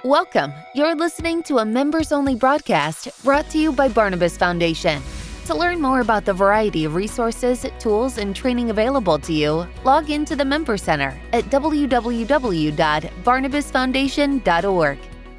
Welcome. You're listening to a members-only broadcast brought to you by Barnabas Foundation. To learn more about the variety of resources, tools, and training available to you, log into the Member Center at www.barnabasfoundation.org.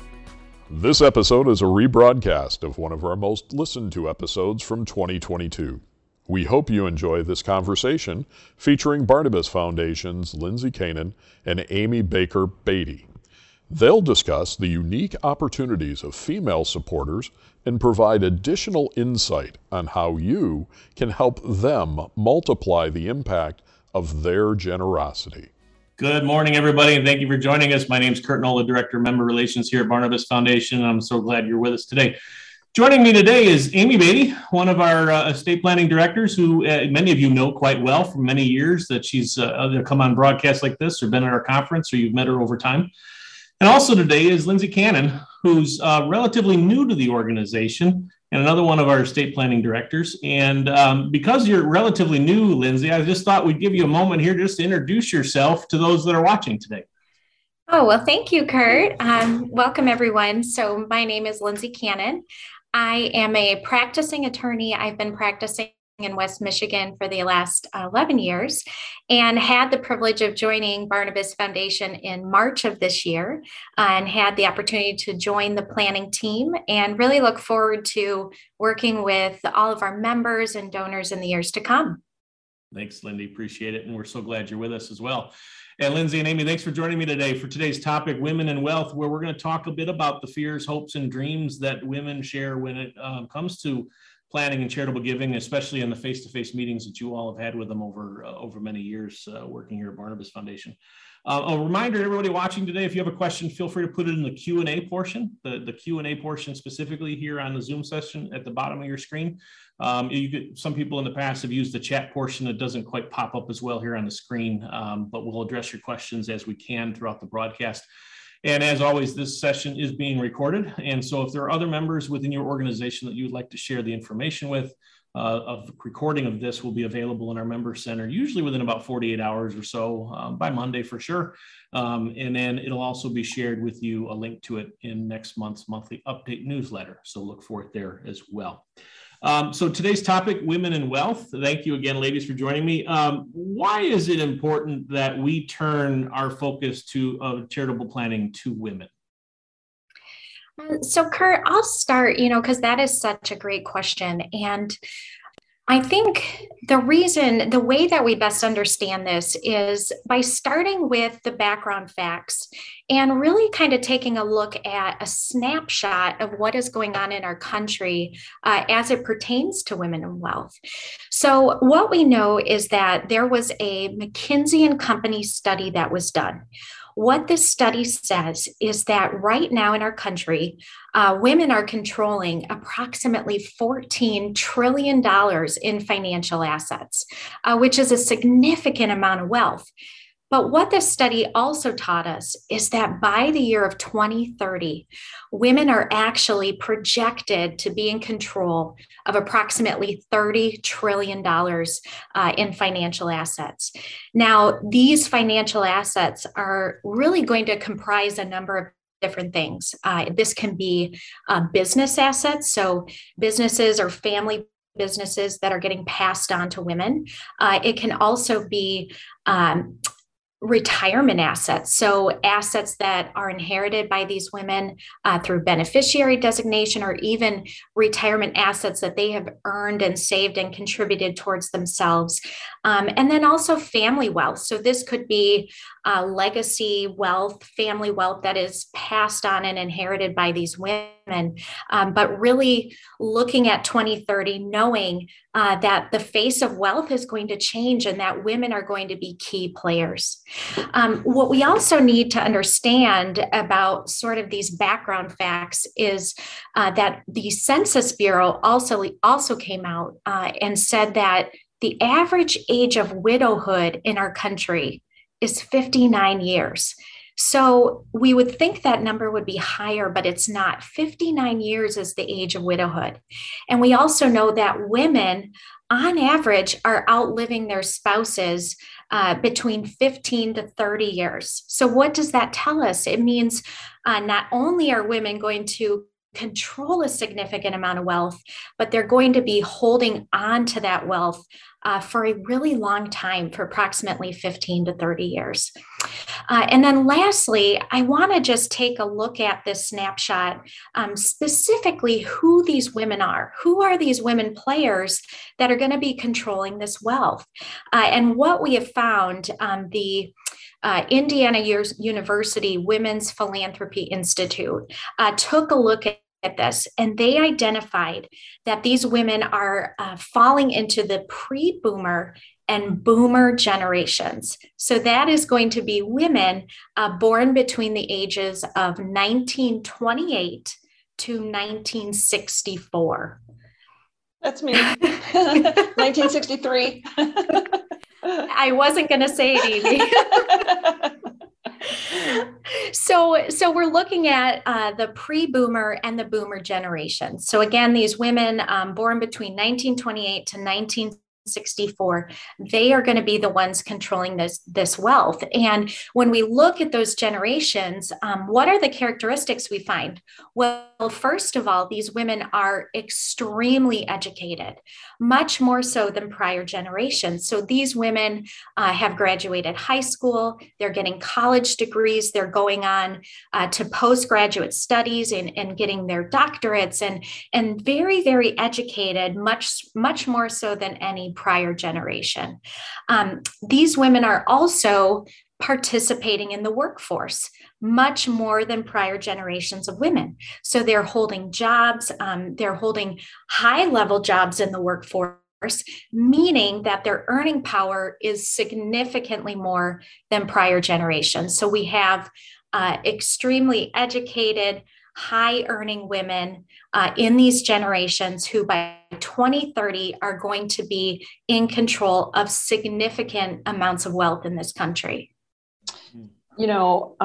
This episode is a rebroadcast of one of our most listened to episodes from 2022. We hope you enjoy this conversation featuring Barnabas Foundation's Lindsay Kanan and Amy Baker Beatty. They'll discuss the unique opportunities of female supporters and provide additional insight on how you can help them multiply the impact of their generosity. Good morning, everybody, and thank you for joining us. My name is Kurt Nola, Director of Member Relations here at Barnabas Foundation. I'm so glad you're with us today. Joining me today is Amy Beatty, one of our estate planning directors who many of you know quite well for many years, that she's either come on broadcasts like this or been at our conference, or you've met her over time. And also today is Lindsay Kanan, who's relatively new to the organization and another one of our estate planning directors. And because you're relatively new, Lindsay, I just thought we'd give you a moment here just to introduce yourself to those that are watching today. Oh, well, thank you, Kurt. Welcome, everyone. So my name is Lindsay Kanan. I am a practicing attorney. I've been practicing in West Michigan for the last 11 years and had the privilege of joining Barnabas Foundation in March of this year and had the opportunity to join the planning team and really look forward to working with all of our members and donors in the years to come. Thanks, Lindsay. Appreciate it. And we're so glad you're with us as well. And Lindsay and Amy, thanks for joining me today for today's topic, Women and Wealth, where we're going to talk a bit about the fears, hopes, and dreams that women share when it comes to planning and charitable giving, especially in the face-to-face meetings that you all have had with them over many years working here at Barnabas Foundation. A reminder to everybody watching today, if you have a question, feel free to put it in the Q&A portion, the Q&A portion specifically here on the Zoom session at the bottom of your screen. Some people in the past have used the chat portion that doesn't quite pop up as well here on the screen, but we'll address your questions as we can throughout the broadcast. And as always, this session is being recorded. And so if there are other members within your organization that you would like to share the information with, a recording of this will be available in our member center, usually within about 48 hours or so, by Monday for sure. And then it'll also be shared with you, a link to it in next month's monthly update newsletter. So look for it there as well. So today's topic, women and wealth. Thank you again, ladies, for joining me. Why is it important that we turn our focus to charitable planning to women? So Kurt, I'll start, because that is such a great question. And I think the way that we best understand this is by starting with the background facts and really kind of taking a look at a snapshot of what is going on in our country as it pertains to women and wealth. So what we know is that there was a McKinsey & Company study that was done. What this study says is that right now in our country, women are controlling approximately $14 trillion in financial assets, which is a significant amount of wealth. But what this study also taught us is that by the year of 2030, women are actually projected to be in control of approximately $30 trillion in financial assets. Now, these financial assets are really going to comprise a number of different things. This can be business assets, so businesses or family businesses that are getting passed on to women. It can also be retirement assets. So assets that are inherited by these women through beneficiary designation, or even retirement assets that they have earned and saved and contributed towards themselves. And then also family wealth. So this could be legacy wealth, family wealth that is passed on and inherited by these women. But really looking at 2030, knowing that the face of wealth is going to change and that women are going to be key players. What we also need to understand about sort of these background facts is that the Census Bureau also came out and said that the average age of widowhood in our country is 59 years. So we would think that number would be higher, but it's not. 59 years is the age of widowhood. And we also know that women, on average, are outliving their spouses between 15 to 30 years. So what does that tell us? It means not only are women going to control a significant amount of wealth, but they're going to be holding on to that wealth for a really long time, for approximately 15 to 30 years. And then lastly, I want to just take a look at this snapshot, specifically who these women are. Who are these women players that are going to be controlling this wealth? And what we have found, the Indiana University Women's Philanthropy Institute took a look at this, and they identified that these women are falling into the pre-boomer and boomer generations. So that is going to be women born between the ages of 1928 to 1964. That's me. 1963. I wasn't going to say it, Amy. So we're looking at the pre-boomer and the boomer generation. So again, these women born between 1928 to 1964, they are going to be the ones controlling this wealth. And when we look at those generations, what are the characteristics we find? Well, first of all, these women are extremely educated, much more so than prior generations. So these women have graduated high school, they're getting college degrees, they're going on to postgraduate studies and getting their doctorates, and very, very educated, much more so than any prior generation. These women are also participating in the workforce much more than prior generations of women. So they're holding jobs, they're holding high-level jobs in the workforce, meaning that their earning power is significantly more than prior generations. So we have extremely educated, high-earning women in these generations who by 2030 are going to be in control of significant amounts of wealth in this country. You know,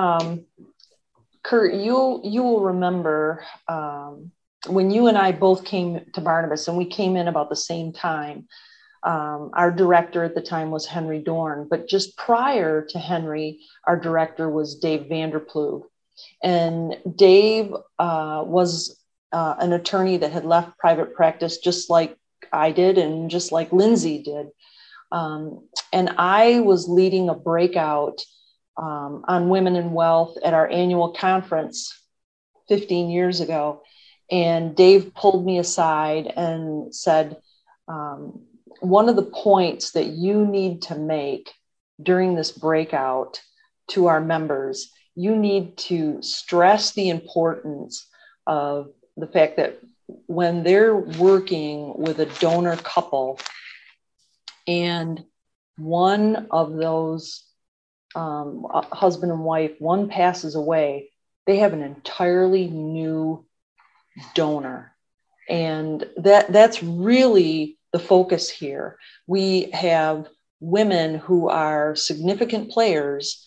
Kurt, you will remember when you and I both came to Barnabas, and we came in about the same time. Our director at the time was Henry Dorn, but just prior to Henry, our director was Dave Vanderploeg. And Dave was an attorney that had left private practice just like I did and just like Lindsay did. And I was leading a breakout on women and wealth at our annual conference 15 years ago. And Dave pulled me aside and said, one of the points that you need to make during this breakout to our members, you need to stress the importance of the fact that when they're working with a donor couple and one of those husband and wife, one passes away, they have an entirely new donor. And that's really the focus here. We have women who are significant players,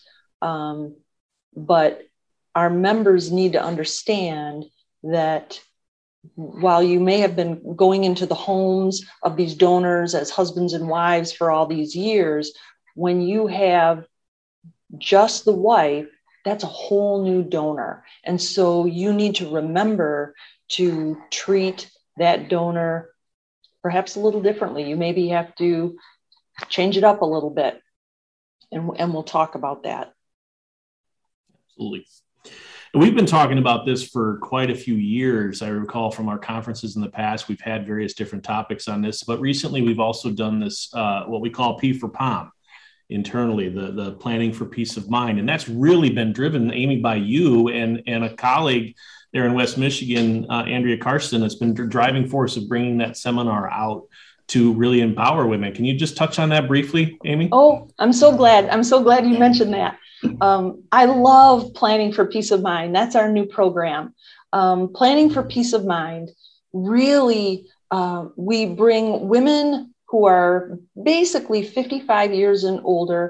but our members need to understand that while you may have been going into the homes of these donors as husbands and wives for all these years, when you have just the wife, that's a whole new donor. And so you need to remember to treat that donor perhaps a little differently. You maybe have to change it up a little bit. And we'll talk about that. Absolutely. And we've been talking about this for quite a few years. I recall from our conferences in the past, we've had various different topics on this, but recently we've also done this, what we call P for POM internally, the planning for peace of mind. And that's really been driven, Amy, by you and a colleague there in West Michigan, Andrea Karsten, that's been the driving force of bringing that seminar out to really empower women. Can you just touch on that briefly, Amy? Oh, I'm so glad. I'm so glad you mentioned that. I love Planning for Peace of Mind. That's our new program. Planning for Peace of Mind, really, we bring women who are basically 55 years and older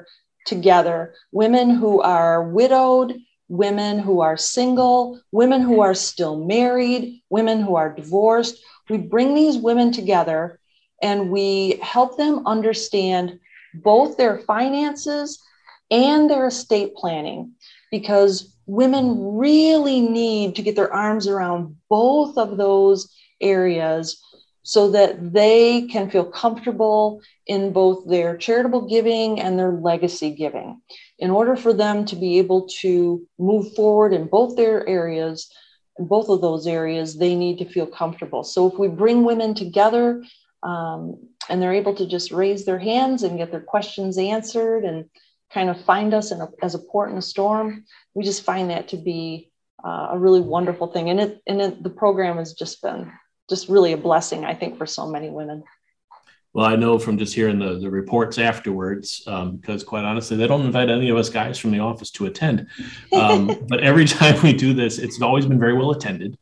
together women who are widowed, women who are single, women who are still married, women who are divorced. We bring these women together and we help them understand both their finances and their estate planning, because women really need to get their arms around both of those areas so that they can feel comfortable in both their charitable giving and their legacy giving. In order for them to be able to move forward in both their areas, in both of those areas, they need to feel comfortable. So if we bring women together and they're able to just raise their hands and get their questions answered and kind of find us as a port in a storm, we just find that to be a really wonderful thing. And the program has just been really a blessing, I think, for so many women. Well, I know from just hearing the reports afterwards, because quite honestly, they don't invite any of us guys from the office to attend. But every time we do this, it's always been very well attended.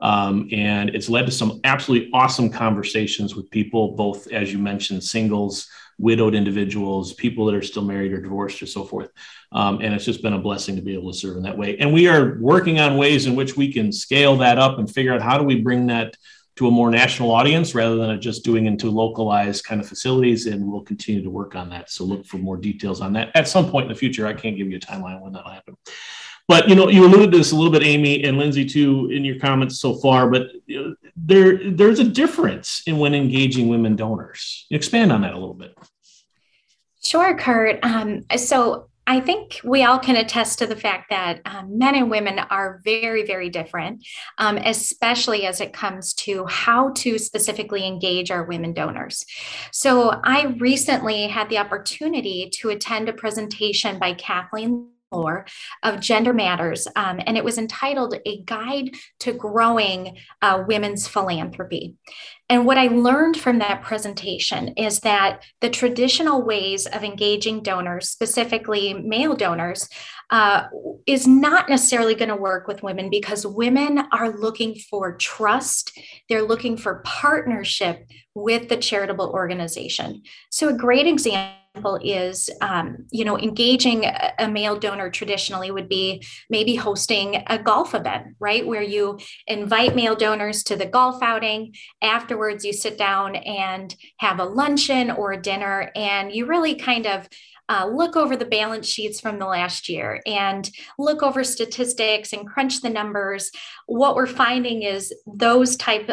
And it's led to some absolutely awesome conversations with people, both, as you mentioned, singles, widowed individuals, people that are still married or divorced or so forth. And it's just been a blessing to be able to serve in that way. And we are working on ways in which we can scale that up and figure out how do we bring that to a more national audience rather than just doing into localized kind of facilities. And we'll continue to work on that. So look for more details on that at some point in the future. I can't give you a timeline when that'll happen. But, you alluded to this a little bit, Amy and Lindsay, too, in your comments so far, but there's a difference in when engaging women donors. Expand on that a little bit. Sure, Kurt. So I think we all can attest to the fact that men and women are very, very different, especially as it comes to how to specifically engage our women donors. So I recently had the opportunity to attend a presentation by Kathleen of Gender Matters, and it was entitled A Guide to Growing Women's Philanthropy. And what I learned from that presentation is that the traditional ways of engaging donors, specifically male donors, is not necessarily going to work with women, because women are looking for trust. They're looking for partnership with the charitable organization. So a great example is, engaging a male donor traditionally would be maybe hosting a golf event, right? Where you invite male donors to the golf outing. Afterwards, you sit down and have a luncheon or a dinner, and you really kind of look over the balance sheets from the last year and look over statistics and crunch the numbers. What we're finding is those types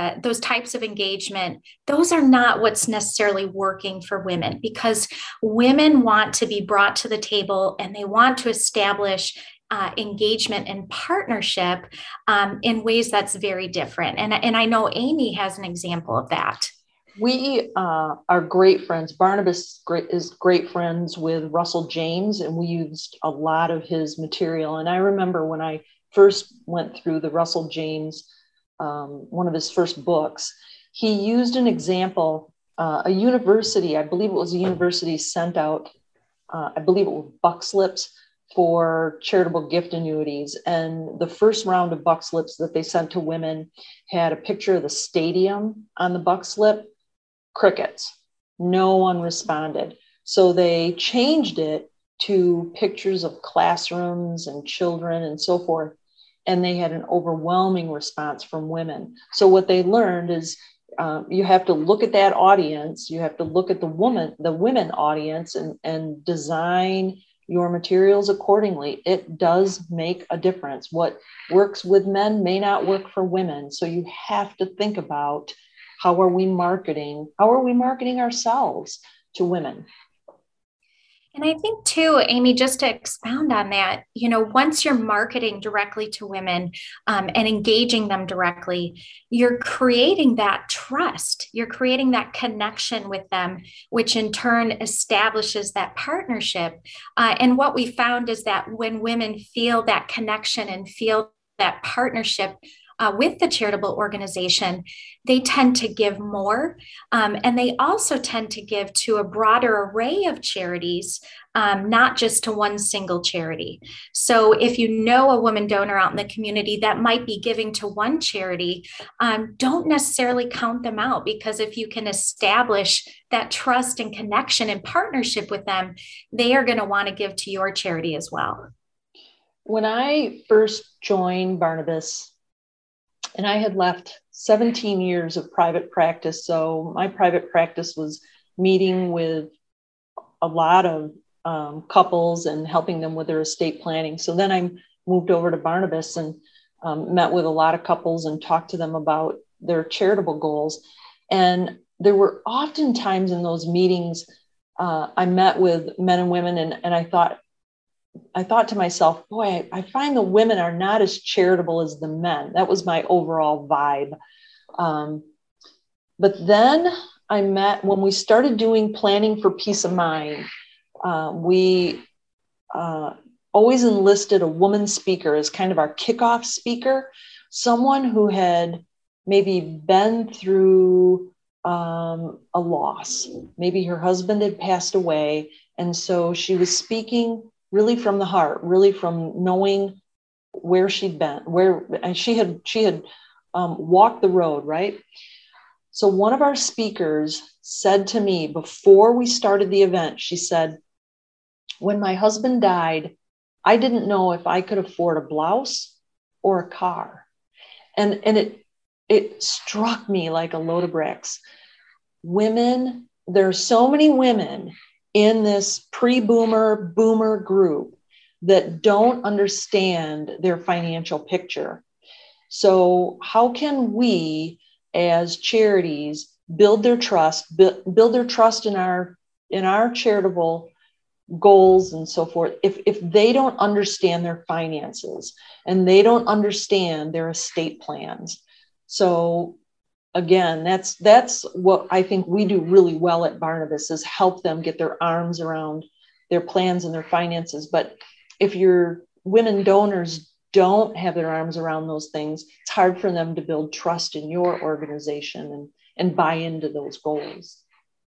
of engagement, those are not what's necessarily working for women, because women want to be brought to the table and they want to establish engagement and partnership in ways that's very different. And I know Amy has an example of that. We are great friends. Barnabas is great friends with Russell James, and we used a lot of his material. And I remember when I first went through the Russell James, one of his first books, he used an example. A university, I believe it was a university, sent out, I believe it was buck slips for charitable gift annuities. And the first round of buck slips that they sent to women had a picture of the stadium on the buck slip. Crickets. No one responded. So they changed it to pictures of classrooms and children and so forth. And they had an overwhelming response from women. So what they learned is you have to look at that audience. You have to look at the women audience and design your materials accordingly. It does make a difference. What works with men may not work for women. So you have to think about, how are we marketing ourselves to women? And I think too, Amy, just to expound on that, once you're marketing directly to women and engaging them directly, you're creating that trust, you're creating that connection with them, which in turn establishes that partnership. And what we found is that when women feel that connection and feel that partnership, with the charitable organization, they tend to give more. And they also tend to give to a broader array of charities, not just to one single charity. So if you know a woman donor out in the community that might be giving to one charity, don't necessarily count them out, because if you can establish that trust and connection and partnership with them, they are going to want to give to your charity as well. When I first joined Barnabas, and I had left 17 years of private practice, so my private practice was meeting with a lot of couples and helping them with their estate planning. So then I moved over to Barnabas and met with a lot of couples and talked to them about their charitable goals. And there were often times in those meetings, I met with men and women, and I thought to myself, boy, I find the women are not as charitable as the men. That was my overall vibe. But then when we started doing planning for peace of mind, we always enlisted a woman speaker as kind of our kickoff speaker, someone who had maybe been through a loss. Maybe her husband had passed away. And so she was speaking really from the heart, really from knowing where she'd been, and she had walked the road, right? So one of our speakers said to me before we started the event, she said, when my husband died, I didn't know if I could afford a blouse or a car. And it struck me like a load of bricks. Women, there are so many women in this pre-boomer, boomer group that don't understand their financial picture. So how can we as charities build their trust in our charitable goals and so forth, if they don't understand their finances and they don't understand their estate plans? So again, that's what I think we do really well at Barnabas, is help them get their arms around their plans and their finances. But if your women donors don't have their arms around those things, it's hard for them to build trust in your organization and buy into those goals.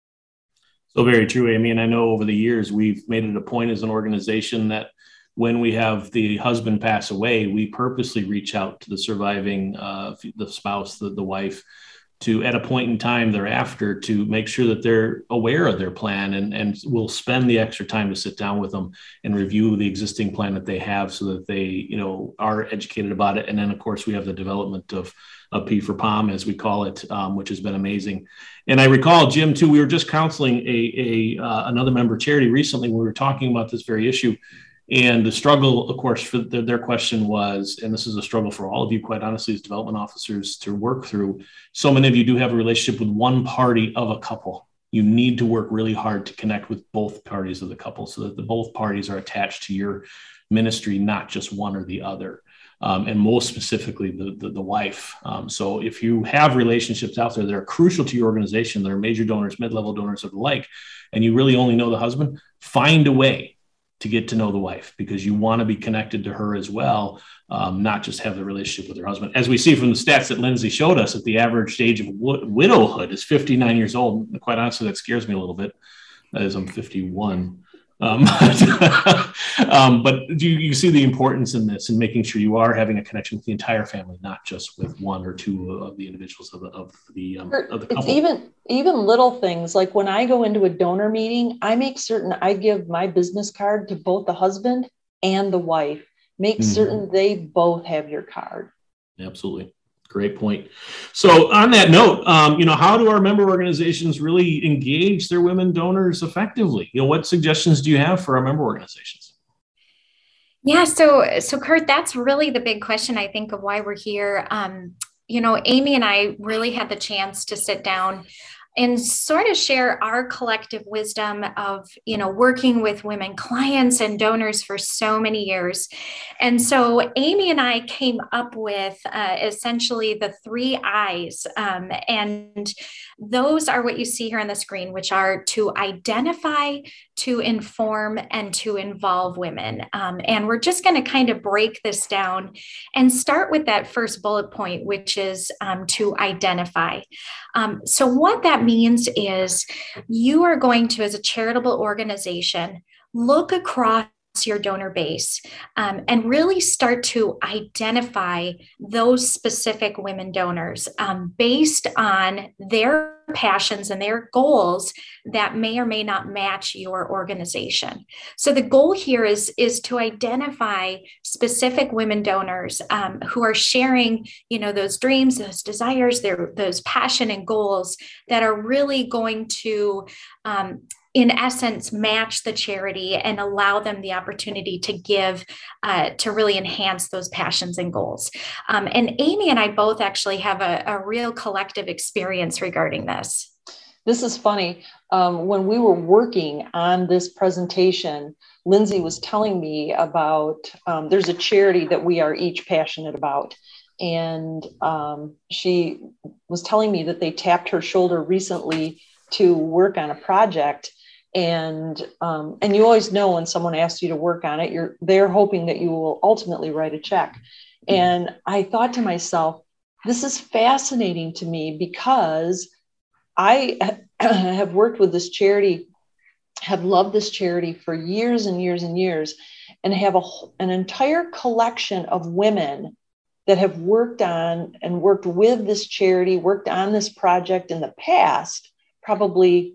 So very true, Amy. And I know over the years, we've made it a point as an organization that when we have the husband pass away, we purposely reach out to the surviving, the spouse, the wife, to at a point in time thereafter to make sure that they're aware of their plan, and we'll spend the extra time to sit down with them and review the existing plan that they have so that they, are educated about it. And then of course we have the development of P for POM, as we call it, which has been amazing. And I recall, Jim, too, we were just counseling another member charity recently. We were talking about this very issue. And the struggle, of course, for their question was, and this is a struggle for all of you, quite honestly, as development officers to work through. So many of you do have a relationship with one party of a couple. You need to work really hard to connect with both parties of the couple so that both parties are attached to your ministry, not just one or the other. And most specifically, the wife. So if you have relationships out there that are crucial to your organization, that are major donors, mid-level donors, or the like, and you really only know the husband, find a way to get to know the wife, because you want to be connected to her as well, not just have the relationship with her husband. As we see from the stats that Lindsay showed us, that the average age of widowhood is 59 years old. And quite honestly, that scares me a little bit, as I'm 51. But you see the importance in this, and making sure you are having a connection with the entire family, not just with one or two of the individuals of the couple. It's even little things like when I go into a donor meeting, I make certain I give my business card to both the husband and the wife. Make certain they both have your card. Absolutely. Great point. So on that note, how do our member organizations really engage their women donors effectively? What suggestions do you have for our member organizations? Yeah, so Kurt, that's really the big question, I think, of why we're here. Amy and I really had the chance to sit down and sort of share our collective wisdom of, working with women clients and donors for so many years. And so Amy and I came up with essentially the 3 I's. And those are what you see here on the screen, which are to identify, to inform and to involve women. And we're just going to kind of break this down and start with that first bullet point, which is to identify. So what that means is you are going to, as a charitable organization, look across your donor base and really start to identify those specific women donors based on their passions and their goals that may or may not match your organization. So the goal here is to identify specific women donors who are sharing, those dreams, those desires, those passion and goals that are really going to in essence, match the charity and allow them the opportunity to give, to really enhance those passions and goals. And Amy and I both actually have a real collective experience regarding this. This is funny. When we were working on this presentation, Lindsay was telling me about, there's a charity that we are each passionate about. And she was telling me that they tapped her shoulder recently to work on a project. And you always know when someone asks you to work on it, they're hoping that you will ultimately write a check. And I thought to myself, this is fascinating to me because I have worked with this charity, have loved this charity for years and years and years, and have an entire collection of women that have worked on and worked with this charity, worked on this project in the past, probably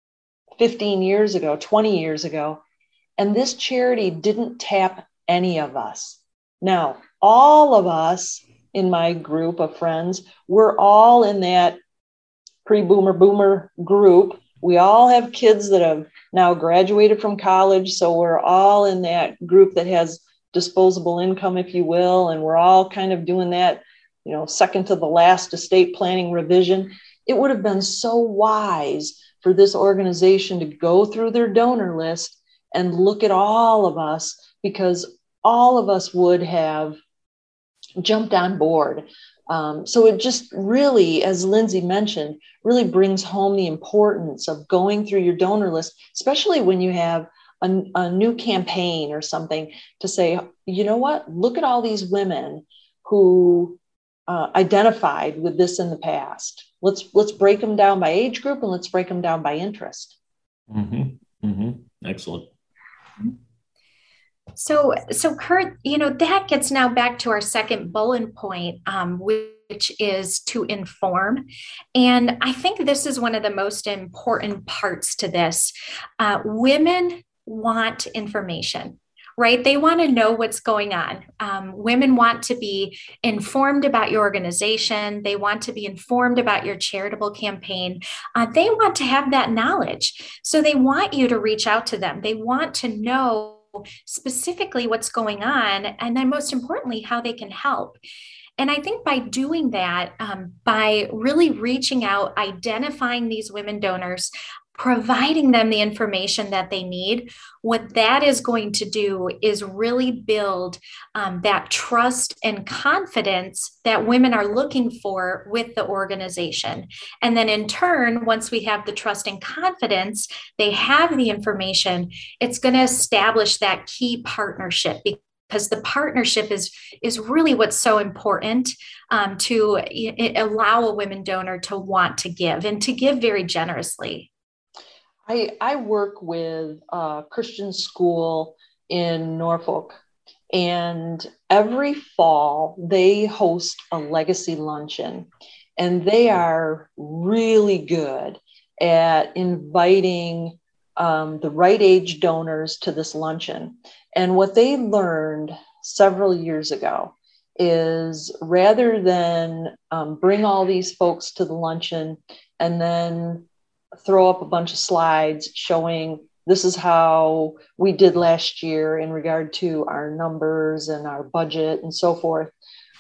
15 years ago, 20 years ago, and this charity didn't tap any of us. Now, all of us in my group of friends, we're all in that pre-boomer group. We all have kids that have now graduated from college, so we're all in that group that has disposable income, if you will, and we're all kind of doing that, second to the last estate planning revision. It would have been so wise for this organization to go through their donor list and look at all of us, because all of us would have jumped on board. So it just really, as Lindsay mentioned, really brings home the importance of going through your donor list, especially when you have a new campaign or something, to say, you know what, look at all these women who identified with this in the past. Let's break them down by age group, and let's break them down by interest. Mm-hmm. Mm-hmm. Excellent. So Kurt, that gets now back to our second bullet point, which is to inform. And I think this is one of the most important parts to this. Women want information. Right? They want to know what's going on. Women want to be informed about your organization. They want to be informed about your charitable campaign. They want to have that knowledge. So they want you to reach out to them. They want to know specifically what's going on, and then most importantly, how they can help. And I think by doing that, by really reaching out, identifying these women donors, providing them the information that they need, what that is going to do is really build that trust and confidence that women are looking for with the organization. And then in turn, once we have the trust and confidence, they have the information, it's going to establish that key partnership, because the partnership is really what's so important to allow a women donor to want to give and to give very generously. I work with a Christian school in Norfolk, and every fall they host a legacy luncheon, and they are really good at inviting the right age donors to this luncheon. And what they learned several years ago is, rather than bring all these folks to the luncheon and then throw up a bunch of slides showing this is how we did last year in regard to our numbers and our budget and so forth,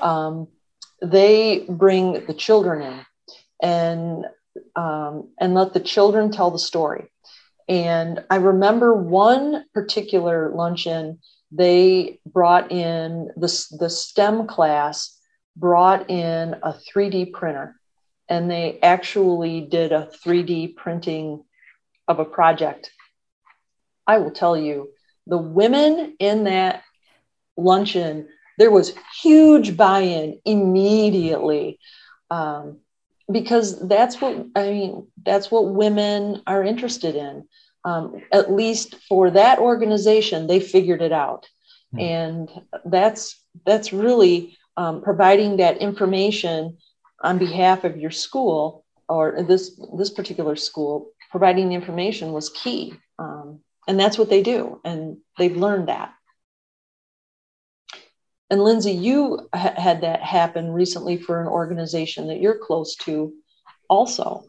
they bring the children in and let the children tell the story. And I remember one particular luncheon, they brought in the STEM class, brought in a 3D printer. And they actually did a 3D printing of a project. I will tell you, the women in that luncheon, there was huge buy-in immediately, because that's what women are interested in. At least for that organization, they figured it out. And that's really providing that information on behalf of your school, or this particular school. Providing the information was key. And that's what they do. And they've learned that. And Lindsay, you had that happen recently for an organization that you're close to also.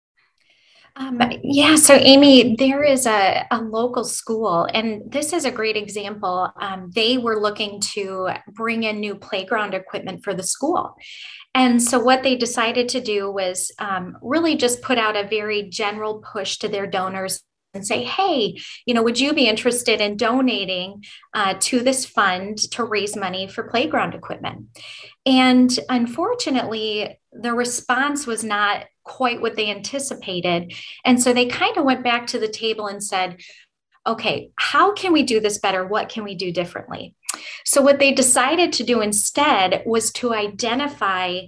Yeah, so Amy, there is a local school, and this is a great example. They were looking to bring in new playground equipment for the school. And so what they decided to do was really just put out a very general push to their donors and say, hey, would you be interested in donating to this fund to raise money for playground equipment? And unfortunately, the response was not quite what they anticipated. And so they kind of went back to the table and said, okay, how can we do this better? What can we do differently? So what they decided to do instead was to identify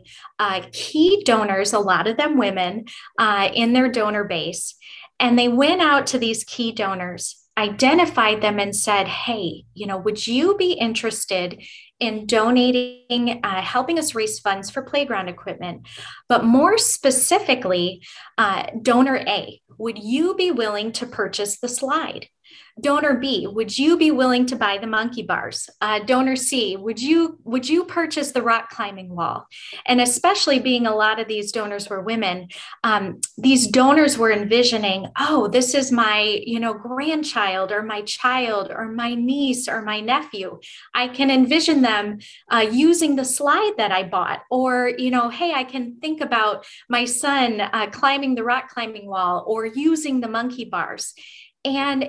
key donors, a lot of them women, in their donor base. And they went out to these key donors, identified them and said, hey, would you be interested in donating, helping us raise funds for playground equipment? But more specifically, donor A, would you be willing to purchase the slide? Donor B, would you be willing to buy the monkey bars? Donor C, would you purchase the rock climbing wall? And especially being a lot of these donors were women, these donors were envisioning, oh, this is my, grandchild or my child or my niece or my nephew. I can envision them using the slide that I bought, or, hey, I can think about my son climbing the rock climbing wall or using the monkey bars. And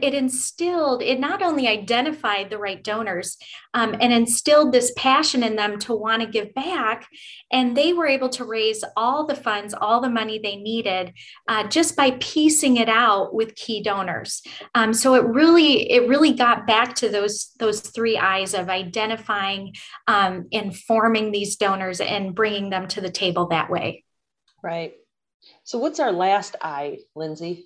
it not only identified the right donors and instilled this passion in them to want to give back, and they were able to raise all the funds, all the money they needed just by piecing it out with key donors. So it really got back to those three I's of identifying, informing these donors and bringing them to the table that way. Right. So what's our last I, Lindsay?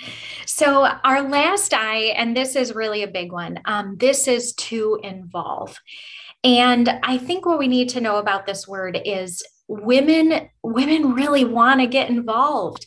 So our last I, and this is really a big one, this is to involve. And I think what we need to know about this word is women really want to get involved.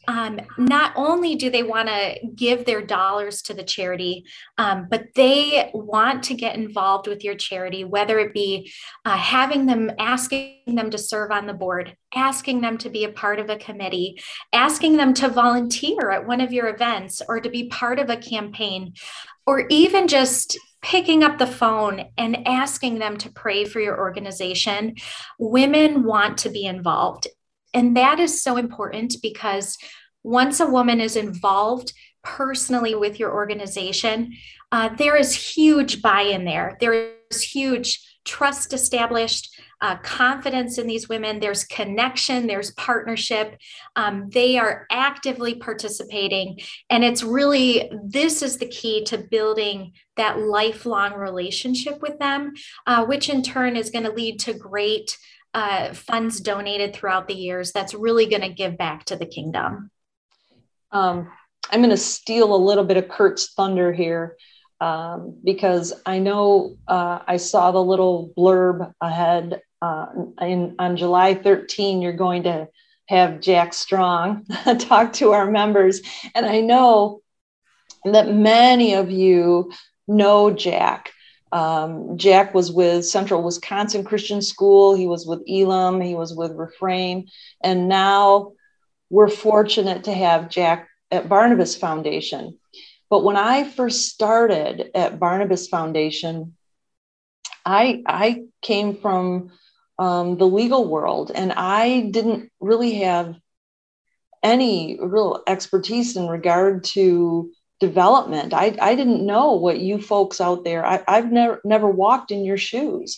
Not only do they want to give their dollars to the charity, but they want to get involved with your charity, whether it be asking them to serve on the board, asking them to be a part of a committee, asking them to volunteer at one of your events or to be part of a campaign, or even just picking up the phone and asking them to pray for your organization. Women want to be involved. And that is so important because once a woman is involved personally with your organization, there is huge buy-in there. There is huge trust established, confidence in these women. There's connection, there's partnership. They are actively participating. And this is the key to building that lifelong relationship with them, which in turn is going to lead to great funds donated throughout the years. That's really going to give back to the kingdom. I'm going to steal a little bit of Kurt's thunder here because I know I saw the little blurb ahead on July 13, you're going to have Jack Strong talk to our members. And I know that many of you know Jack. Jack was with Central Wisconsin Christian School. He was with Elam. He was with Refrain. And now we're fortunate to have Jack at Barnabas Foundation. But when I first started at Barnabas Foundation, I came from the legal world, and I didn't really have any real expertise in regard to development. I didn't know what you folks out there, I've never walked in your shoes.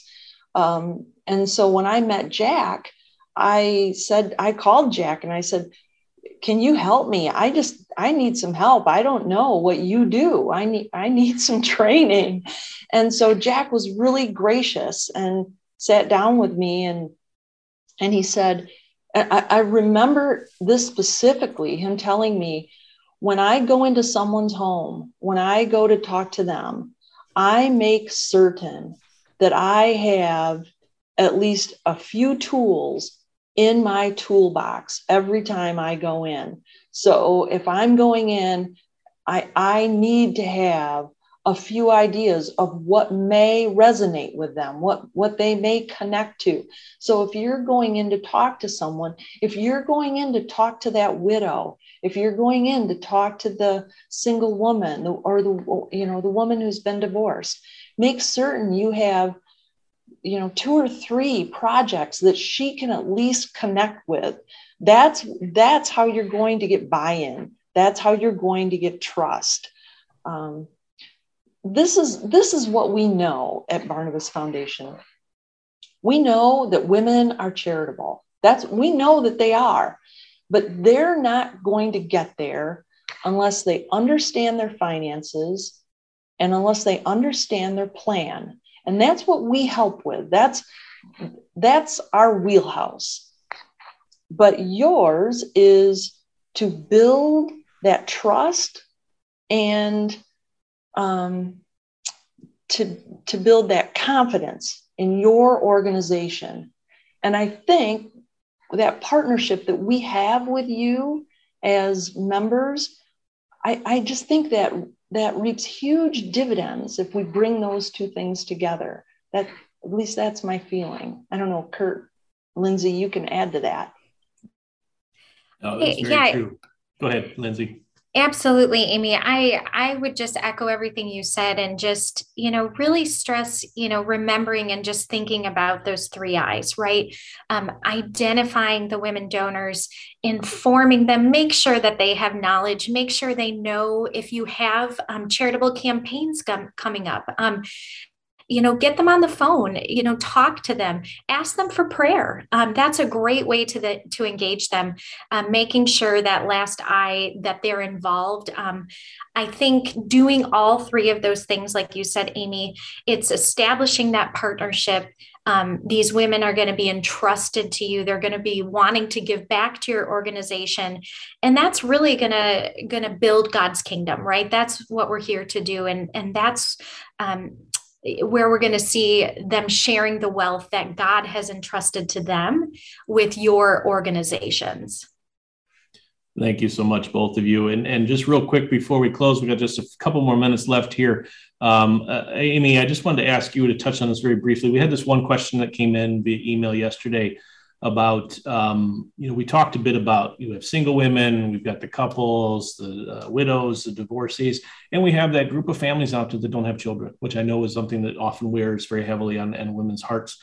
And so when I met Jack, I called Jack and I said, can you help me? I need some help. I don't know what you do. I need some training. And so Jack was really gracious and sat down with me, and he said, I remember this specifically, him telling me, when I go into someone's home, when I go to talk to them, I make certain that I have at least a few tools in my toolbox every time I go in. So if I'm going in, I need to have a few ideas of what may resonate with them, what they may connect to. So if you're going in to talk to someone, if you're going in to talk to that widow, if you're going in to talk to the single woman or the woman who's been divorced, make certain you have 2 or 3 projects that she can at least connect with. That's how you're going to get buy-in. That's how you're going to get trust. This is what we know at Barnabas Foundation. We know that women are charitable. We know that they are, but they're not going to get there unless they understand their finances and unless they understand their plan. And that's what we help with. That's our wheelhouse. But yours is to build that trust and to build that confidence in your organization. And I think that partnership that we have with you as members, I just think that reaps huge dividends if we bring those 2 things together. At least that's my feeling. I don't know, Kurt, Lindsay, you can add to that. No, that's very true. Go ahead, Lindsay. Absolutely, Amy. I would just echo everything you said and just, really stress, remembering and just thinking about those 3 I's, right? Identifying the women donors, informing them, make sure that they have knowledge, make sure they know if you have charitable campaigns coming up. Get them on the phone, talk to them, ask them for prayer. That's a great way to engage them, making sure that last I, that they're involved. I think doing all 3 of those things, like you said, Amy, it's establishing that partnership. These women are going to be entrusted to you. They're going to be wanting to give back to your organization. And that's really going to build God's kingdom, right? That's what we're here to do. And that's, where we're going to see them sharing the wealth that God has entrusted to them with your organizations. Thank you so much, both of you. And just real quick before we close, we got just a couple more minutes left here. Amy, I just wanted to ask you to touch on this very briefly. We had this one question that came in via email yesterday about, we talked a bit about, you have single women, we've got the couples, the widows, the divorcees, and we have that group of families out there that don't have children, which I know is something that often wears very heavily on women's hearts.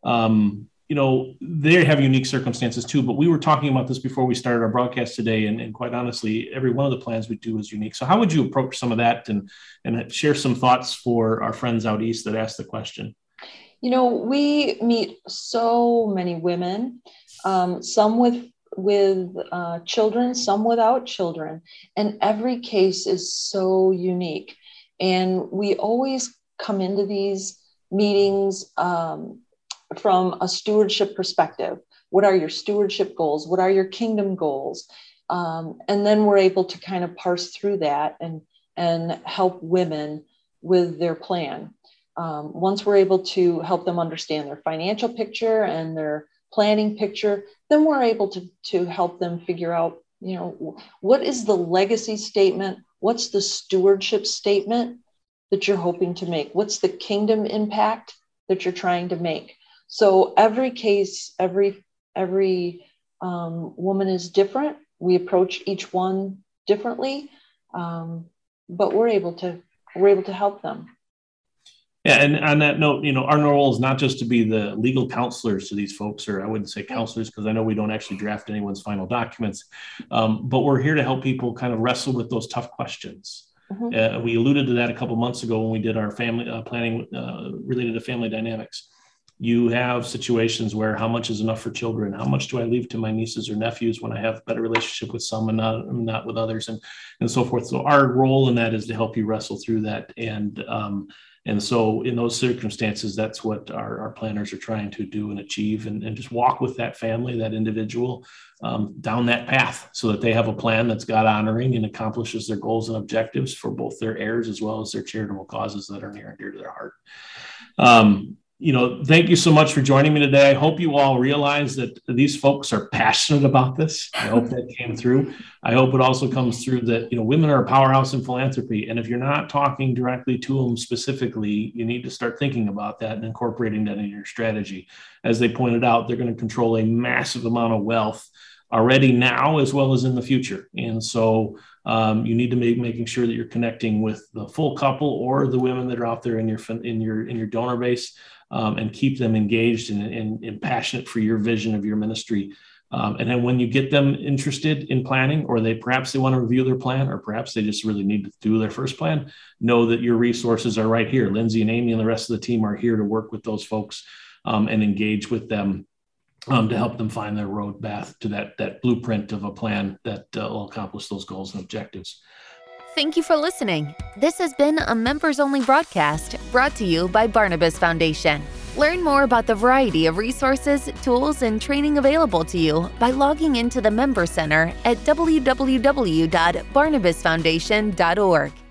They have unique circumstances too, but we were talking about this before we started our broadcast today. And quite honestly, every one of the plans we do is unique. So how would you approach some of that and share some thoughts for our friends out east that asked the question? We meet so many women, some with children, some without children, and every case is so unique. And we always come into these meetings from a stewardship perspective. What are your stewardship goals? What are your kingdom goals? And then we're able to kind of parse through that and help women with their plan. Once we're able to help them understand their financial picture and their planning picture, then we're able to help them figure out, what is the legacy statement? What's the stewardship statement that you're hoping to make? What's the kingdom impact that you're trying to make? So every case, every woman is different. We approach each one differently, but we're able to help them. Yeah, and on that note, our role is not just to be the legal counselors to these folks, or I wouldn't say counselors because I know we don't actually draft anyone's final documents, but we're here to help people kind of wrestle with those tough questions. Mm-hmm. We alluded to that a couple months ago when we did our family planning related to family dynamics. You have situations where how much is enough for children? How much do I leave to my nieces or nephews when I have a better relationship with some and not with others, and so forth. So our role in that is to help you wrestle through that. And so in those circumstances, that's what our planners are trying to do and achieve, and just walk with that family, that individual, down that path so that they have a plan that's God honoring and accomplishes their goals and objectives for both their heirs as well as their charitable causes that are near and dear to their heart. Thank you so much for joining me today. I hope you all realize that these folks are passionate about this. I hope that came through. I hope it also comes through that, women are a powerhouse in philanthropy. And if you're not talking directly to them specifically, you need to start thinking about that and incorporating that in your strategy. As they pointed out, they're going to control a massive amount of wealth already now, as well as in the future. And so you need to making sure that you're connecting with the full couple or the women that are out there in your donor base, and keep them engaged and passionate for your vision of your ministry. And then when you get them interested in planning, or perhaps they want to review their plan, or perhaps they just really need to do their first plan, know that your resources are right here. Lindsay and Amy and the rest of the team are here to work with those folks and engage with them to help them find their road path to that blueprint of a plan that will accomplish those goals and objectives. Thank you for listening. This has been a members-only broadcast brought to you by Barnabas Foundation. Learn more about the variety of resources, tools, and training available to you by logging into the Member Center at www.barnabasfoundation.org.